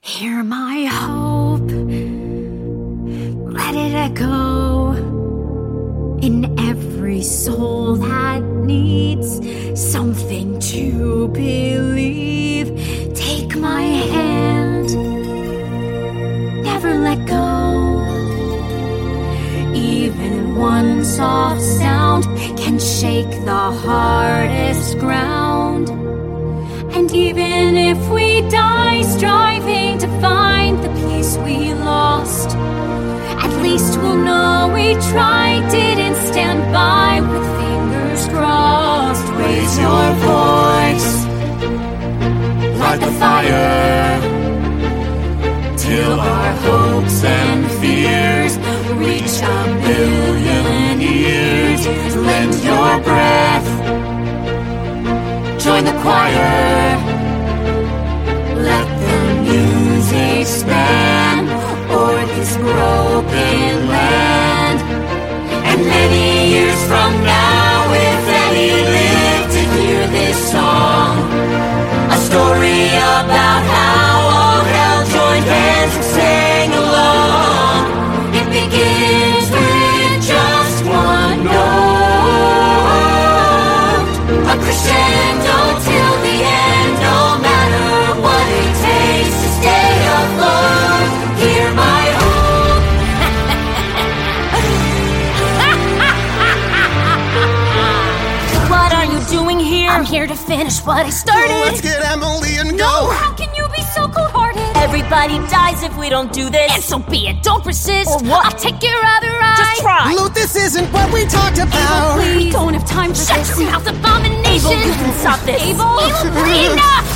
Hear my hope, let it echo in every soul that needs something to believe. Take my hand, never let go. Even one soft sound can shake the hardest ground. And even if we die striving to find the peace we lost, at least we'll know we tried, didn't stand by with fingers crossed. Raise your voice, light the fire, till our hopes and fears reach a million ears. Lend your breath, join the choir, let the music span o'er this broken land. And many years from now, if any live to hear this song, a story about how all hell joined hands and sang along. It begins with just one note, a crescendo till the end, no matter what it takes to stay afloat. Hear my hope. What are you doing here? I'm here to finish what I started. Let's get Emily and go. No, how can you be so cold-hearted? Everybody dies if we don't do this. And so be it, don't persist. Or what? I'll take your other eye. Just try. Luke, this isn't what we talked about. Abel, we don't have time for Shut this. your Mouth abomination. Abel, you can stop this. Abel, enough.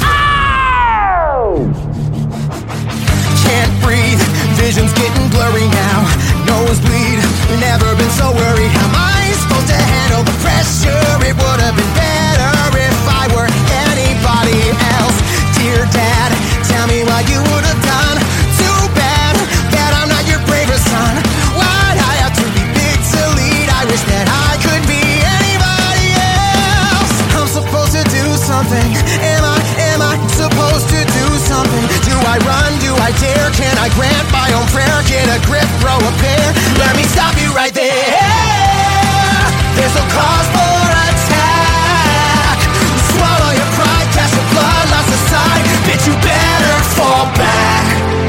Can't breathe, vision's getting blurry now. Nosebleed, never been so worried. How am I supposed to handle the pressure? It would have been better if I were anybody else. Dear Dad, tell me what you would have done. Too bad that I'm not your bravest son. Why'd I have to be big to lead? I wish that I could be anybody else. I'm supposed to do something. Am I supposed to do something? Do I run? Do I dare? Can I grant my own prayer? Get a grip, grow a pair. Let me stop you right there. There's no cause for attack. Swallow your pride, cast your bloodlust aside. Bitch, you better fall back.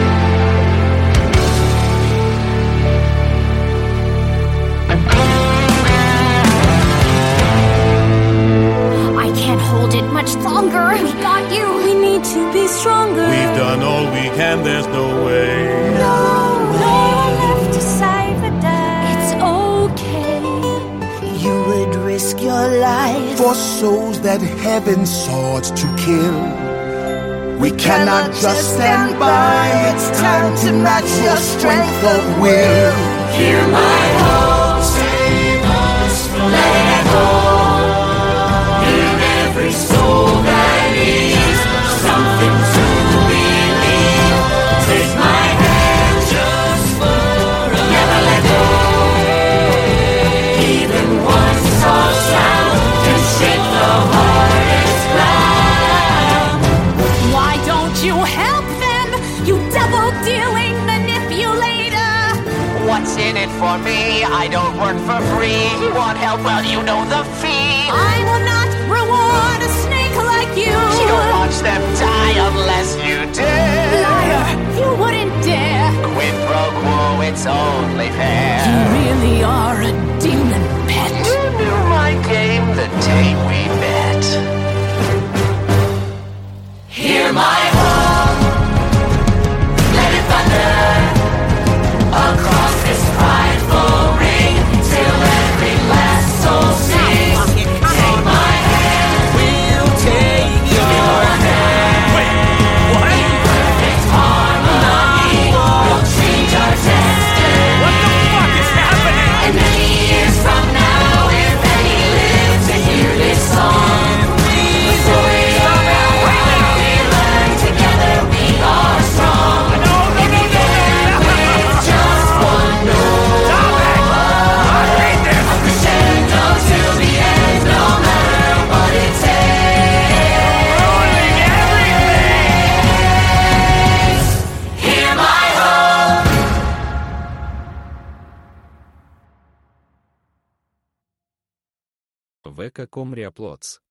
I can't hold it much longer. We got you. We need to be stronger. We've done all we can, there's no way. No left to save the day. It's okay. You would risk your life For souls that heaven sought to kill. We cannot just stand by. It's time to match your strength of will. Hear my hope, save us from let it echo in every soul that needs something to believe. Take my hand just for a never let go. Even one soft sound can shake the hardest ground. Why don't you help them, you devil-dealing manipulator? What's in it for me? I don't work for free. You want help? Well, you know the fee. I will not reward a snake like you. You don't watch them die unless you dare. Liar, you wouldn't dare. Quid pro quo, it's only fair. You really are a demon pet. You knew my game the day we met. Hear my home, let it thunder across this prideful ring till every last soul sings. Take my hand, we'll take your hand. What? In perfect harmony, we'll change our destiny. What the Века Комрия Плотс.